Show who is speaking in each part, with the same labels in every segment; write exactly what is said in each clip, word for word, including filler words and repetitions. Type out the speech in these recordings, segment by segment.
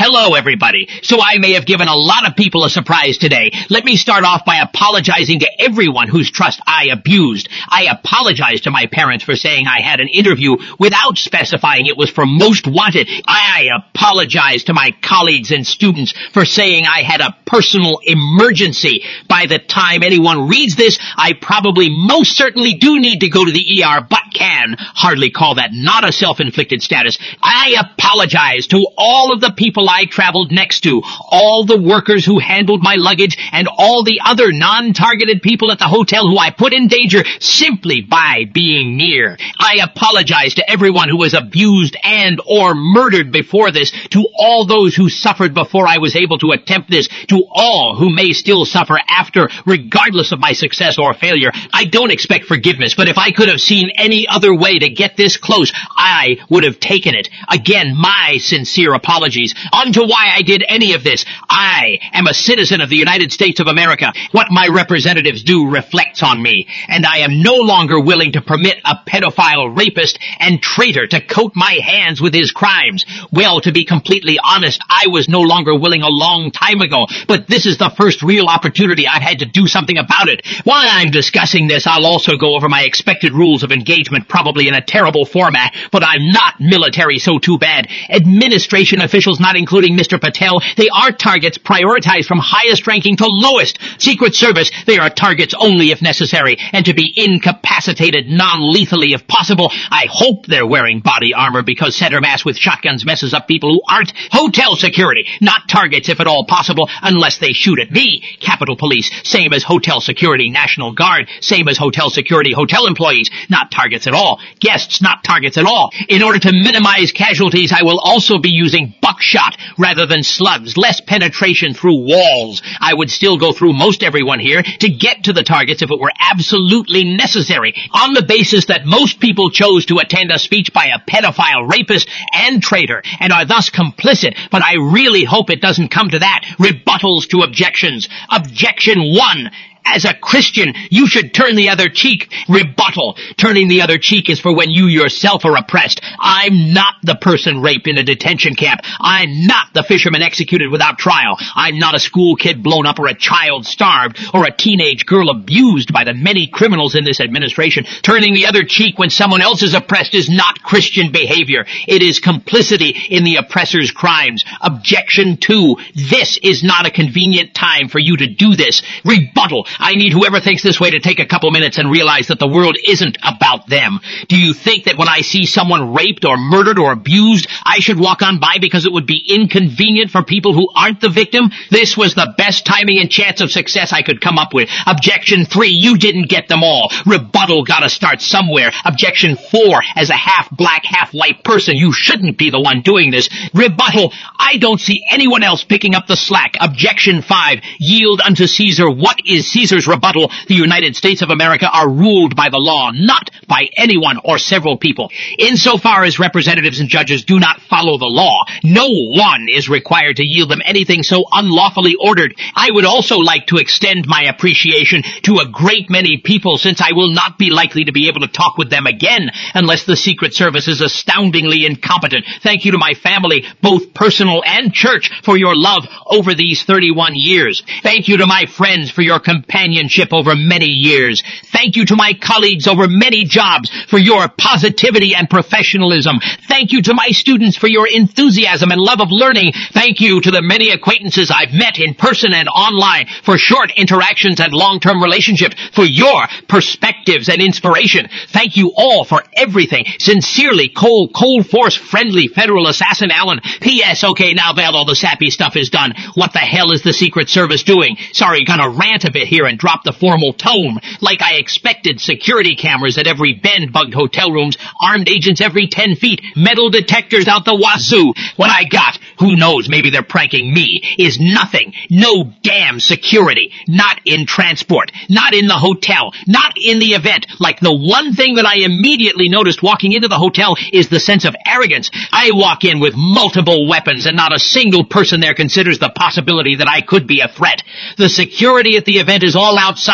Speaker 1: Hello, everybody. So I may have given a lot of people a surprise today. Let me start off by apologizing to everyone whose trust I abused. I apologize to my parents for saying I had an interview without specifying it was for Most Wanted. I apologize to my colleagues and students for saying I had a personal emergency. By the time anyone reads this, I probably most certainly do need to go to the E R, but can hardly call that not a self-inflicted status. I apologize to all of the people I traveled next to, all the workers who handled my luggage, and all the other non-targeted people at the hotel who I put in danger simply by being near. I apologize to everyone who was abused and or murdered before this, to all those who suffered before I was able to attempt this, to all who may still suffer after, regardless of my success or failure. I don't expect forgiveness, but if I could have seen any other way to get this close, I would have taken it. Again, my sincere apologies. On to why I did any of this. I am a citizen of the United States of America. What my representatives do reflects on me, and I am no longer willing to permit a pedophile, rapist, and traitor to coat my hands with his crimes. Well, to be completely honest, I was no longer willing a long time ago, but this is the first real opportunity I've had to do something about it. While I'm discussing this, I'll also go over my expected rules of engagement, probably in a terrible format, but I'm not military, so too bad. Administration officials, not including Mister Patel, they are targets prioritized from highest ranking to lowest. Secret Service, they are targets only if necessary, and to be incapacitated non-lethally if possible. I hope they're wearing body armor, because center mass with shotguns messes up people who aren't. Hotel security, not targets if at all possible, unless they shoot at me. Capitol Police, same as hotel security. National Guard, same as hotel security. Hotel employees, not targets at all. Guests, not targets at all. In order to minimize casualties, I will also be using buckshot rather than slugs, less penetration through walls. I would still go through most everyone here to get to the targets if it were absolutely necessary, on the basis that most people chose to attend a speech by a pedophile, rapist, and traitor, and are thus complicit, but I really hope it doesn't come to that. Rebuttals to objections. Objection one. As a Christian, you should turn the other cheek. Rebuttal. Turning the other cheek is for when you yourself are oppressed. I'm not the person raped in a detention camp. I'm not the fisherman executed without trial. I'm not a school kid blown up or a child starved or a teenage girl abused by the many criminals in this administration. Turning the other cheek when someone else is oppressed is not Christian behavior. It is complicity in the oppressor's crimes. Objection two. This is not a convenient time for you to do this. Rebuttal. I need whoever thinks this way to take a couple minutes and realize that the world isn't about them. Do you think that when I see someone raped or murdered or abused, I should walk on by because it would be inconvenient for people who aren't the victim? This was the best timing and chance of success I could come up with. Objection three, you didn't get them all. Rebuttal gotta start somewhere. Objection four, as a half-black, half-white person, you shouldn't be the one doing this. Rebuttal, I don't see anyone else picking up the slack. Objection five, yield unto Caesar what is Caesar's rebuttal. The United States of America are ruled by the law, not by anyone or several people. Insofar as representatives and judges do not follow the law, no one is required to yield them anything so unlawfully ordered. I would also like to extend my appreciation to a great many people, since I will not be likely to be able to talk with them again unless the Secret Service is astoundingly incompetent. Thank you to my family, both personal and church, for your love over these thirty-one years. Thank you to my friends for your companionship over many years. Thank you to my colleagues over many jobs for your positivity and professionalism. Thank you to my students for your enthusiasm and love of learning. Thank you to the many acquaintances I've met in person and online for short interactions and long-term relationships, for your perspectives and inspiration. Thank you all for everything. Sincerely, Cold, Cold Force Friendly Federal Assassin Allen. P S. Okay, now that all the sappy stuff is done, what the hell is the Secret Service doing? Sorry, gonna rant a bit here and drop the formal tone. Like I expected, security cameras at every bend, bugged hotel rooms, armed agents every ten feet, metal detectors out the wazoo. What I got, who knows, maybe they're pranking me, is nothing. No damn security. Not in transport. Not in the hotel. Not in the event. Like the one thing that I immediately noticed walking into the hotel is the sense of arrogance. I walk in with multiple weapons and not a single person there considers the possibility that I could be a threat. The security at the event is all outside,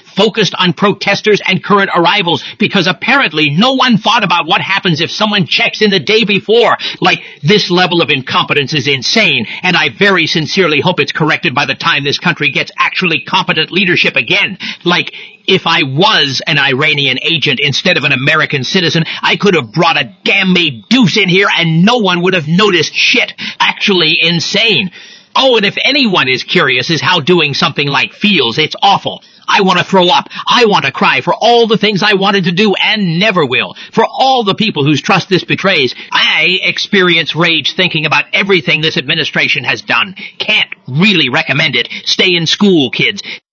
Speaker 1: focused on protesters and current arrivals, because apparently no one thought about what happens if someone checks in the day before. Like, this level of incompetence is insane, and I very sincerely hope it's corrected by the time this country gets actually competent leadership again. Like, if I was an Iranian agent instead of an American citizen, I could have brought a damn Medusa in here and no one would have noticed shit. Actually insane. Oh, and if anyone is curious as how doing something like feels, it's awful. I want to throw up. I want to cry for all the things I wanted to do and never will. For all the people whose trust this betrays. I experience rage thinking about everything this administration has done. Can't really recommend it. Stay in school, kids.